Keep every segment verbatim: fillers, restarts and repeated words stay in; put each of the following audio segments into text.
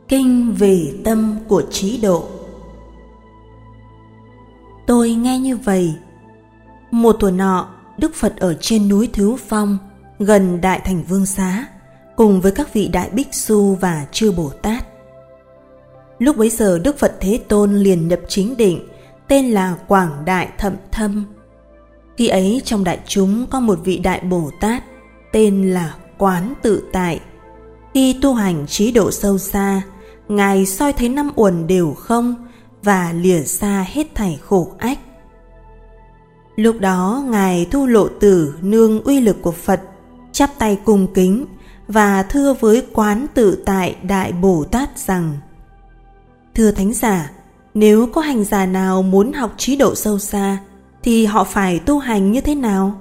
Kinh về tâm của trí độ. Tôi nghe như vậy. Một tuổi nọ, Đức Phật ở trên núi Thứ Phong, gần Đại Thành Vương Xá, cùng với các vị Đại Bích Xu và Chư Bồ Tát. Lúc bấy giờ Đức Phật Thế Tôn liền nhập chính định, tên là Quảng Đại Thậm Thâm. Khi ấy trong đại chúng có một vị Đại Bồ Tát, tên là Quán Tự Tại. Khi tu hành trí độ sâu xa, Ngài soi thấy năm uẩn đều không và lìa xa hết thảy khổ ách. Lúc đó Ngài Thu Lộ Tử nương uy lực của Phật, chắp tay cung kính và thưa với Quán Tự Tại Đại Bồ Tát rằng: Thưa Thánh Giả, nếu có hành giả nào muốn học trí độ sâu xa thì họ phải tu hành như thế nào?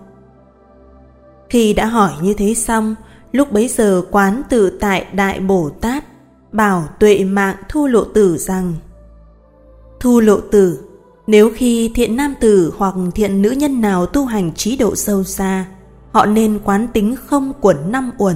Khi đã hỏi như thế xong, lúc bấy giờ Quán Tự Tại Đại Bồ Tát bảo Tuệ Mạng Thu Lộ Tử rằng: Thu Lộ Tử, nếu khi thiện nam tử hoặc thiện nữ nhân nào tu hành trí độ sâu xa, họ nên quán tính không của năm uẩn.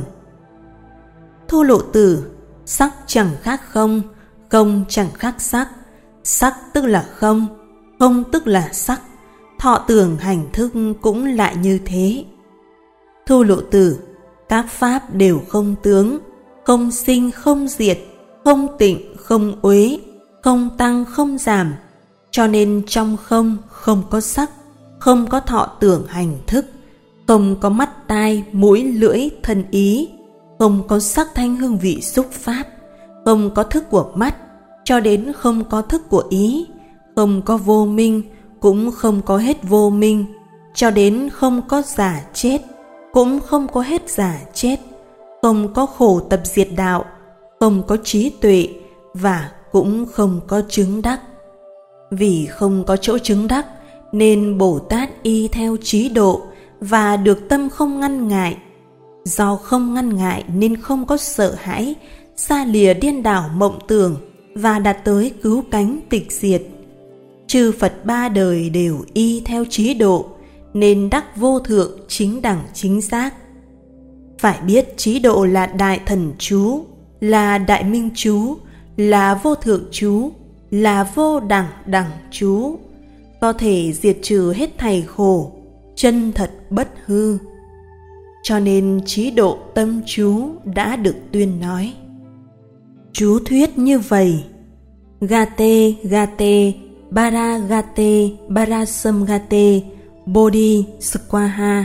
Thu Lộ Tử, sắc chẳng khác không, không chẳng khác sắc, sắc tức là không, không tức là sắc, thọ tưởng hành thức cũng lại như thế. Thu Lộ Tử, các pháp đều không tướng, không sinh không diệt, không tịnh không uế, không tăng không giảm, cho nên trong không không có sắc, không có thọ tưởng hành thức, không có mắt tai mũi lưỡi thân ý, không có sắc thanh hương vị xúc pháp, không có thức của mắt, cho đến không có thức của ý, không có vô minh, cũng không có hết vô minh, cho đến không có giả chết, cũng không có hết giả chết, không có khổ tập diệt đạo, không có trí tuệ và cũng không có chứng đắc. Vì không có chỗ chứng đắc nên Bồ Tát y theo trí độ và được tâm không ngăn ngại. Do không ngăn ngại nên không có sợ hãi, xa lìa điên đảo mộng tưởng và đạt tới cứu cánh tịch diệt. Chư Phật ba đời đều y theo trí độ nên đắc vô thượng chính đẳng chính giác. Phải biết trí độ là đại thần chú, là đại minh chú, là vô thượng chú, là vô đẳng đẳng chú, có thể diệt trừ hết thảy khổ, chân thật bất hư. Cho nên trí độ tâm chú đã được tuyên nói. Chú thuyết như vậy: Gate Gate Bara Gate Barasam Gate Bodhi Swaha.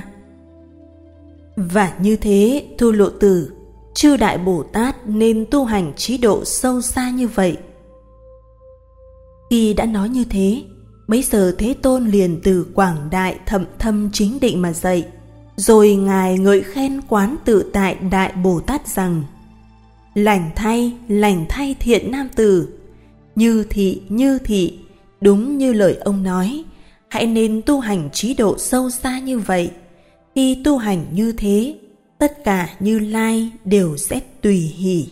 Và như thế, Thu Lộ Tử, chư Đại Bồ Tát nên tu hành trí độ sâu xa như vậy. Khi đã nói như thế, bấy giờ Thế Tôn liền từ Quảng Đại Thậm Thâm chính định mà dậy, rồi Ngài ngợi khen Quán Tự Tại Đại Bồ Tát rằng: Lành thay, lành thay thiện nam tử, như thị, như thị, đúng như lời ông nói, hãy nên tu hành trí độ sâu xa như vậy. Khi tu hành như thế, tất cả Như Lai đều sẽ tùy hỷ.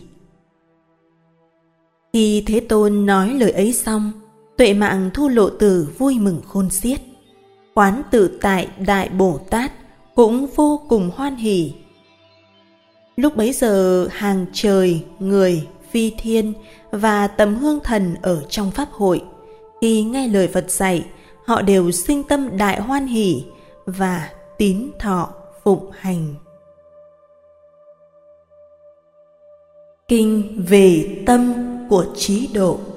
Khi Thế Tôn nói lời ấy xong, Tuệ Mạng Thu Lộ Tử vui mừng khôn xiết. Quán Tự Tại Đại Bồ Tát cũng vô cùng hoan hỉ. Lúc bấy giờ hàng trời, người, phi thiên và tầm hương thần ở trong pháp hội, khi nghe lời Phật dạy, họ đều sinh tâm đại hoan hỉ và tín thọ phụng hành. Kinh về tâm của trí độ.